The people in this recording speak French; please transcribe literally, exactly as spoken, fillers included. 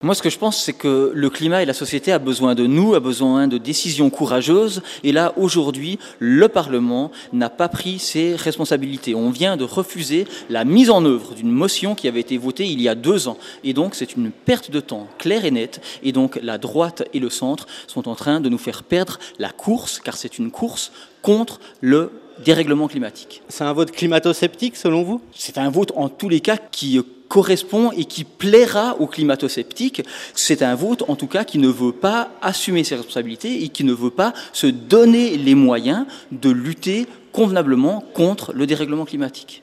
Moi, ce que je pense, c'est que le climat et la société a besoin de nous, a besoin de décisions courageuses. Et là, aujourd'hui, le Parlement n'a pas pris ses responsabilités. On vient de refuser la mise en œuvre d'une motion qui avait été votée il y a deux ans. Et donc, c'est une perte de temps claire et nette. Et donc, la droite et le centre sont en train de nous faire perdre la course, car c'est une course contre le dérèglement climatique. C'est un vote climato-sceptique, selon vous ? C'est un vote, en tous les cas, qui correspond et qui plaira aux climato-sceptiques. C'est un vote, en tout cas, qui ne veut pas assumer ses responsabilités et qui ne veut pas se donner les moyens de lutter convenablement contre le dérèglement climatique.